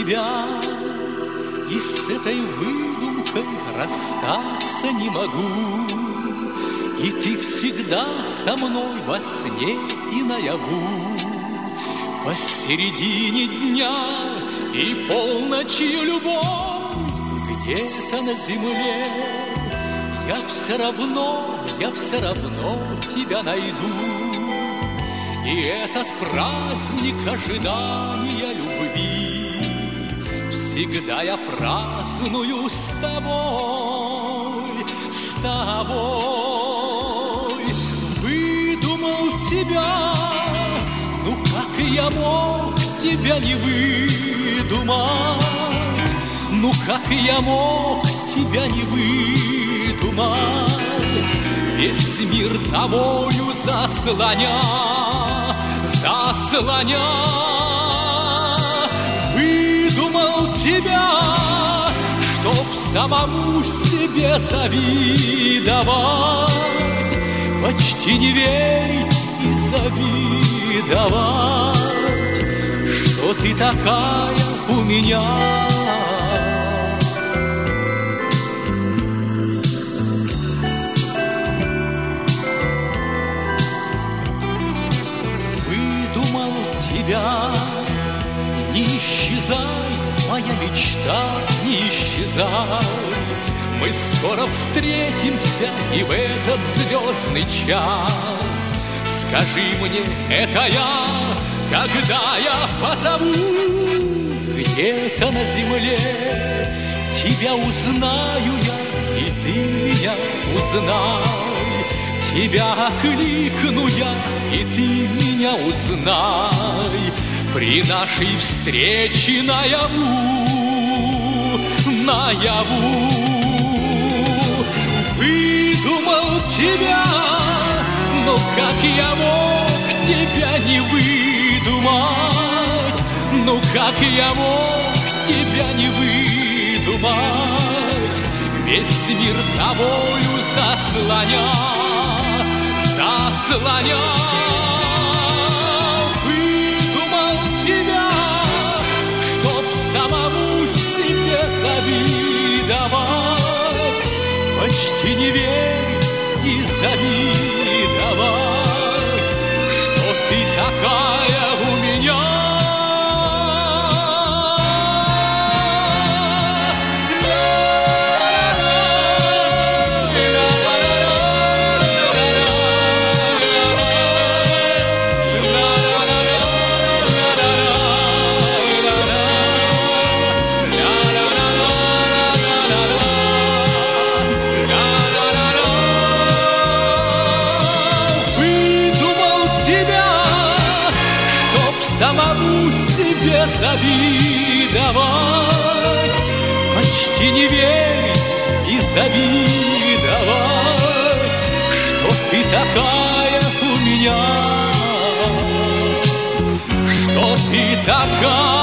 тебя, и с этой выдумкой расстаться не могу. И ты всегда со мной во сне и наяву. Посередине дня и полночью любовь где-то на земле. Я все равно тебя найду. И этот праздник ожидания любви всегда я праздную с тобой, с тобой. Выдумал тебя, ну как я мог тебя не выдумать? Ну как я мог тебя не выдумать? Весь мир тобою заслоня. Выдумал тебя, чтоб самому себе завидовать, почти не верить и завидовать, что ты такая у меня. Не исчезай, моя мечта, не исчезай. Мы скоро встретимся и в этот звездный час. Скажи мне, это я, когда я позову. Где-то на земле тебя узнаю я, и ты меня узнай. Тебя окликну я, и ты меня узнай. При нашей встрече наяву, наяву. Выдумал тебя, но как я мог тебя не выдумать? Ну как я мог тебя не выдумать? Весь мир тобою заслоня. Выдумал тебя, чтоб самому себе завидовать, почти не верить и завидовать, что ты такая у меня. Самому себе завидовать, почти не верить и завидовать, что ты такая у меня, что ты такая.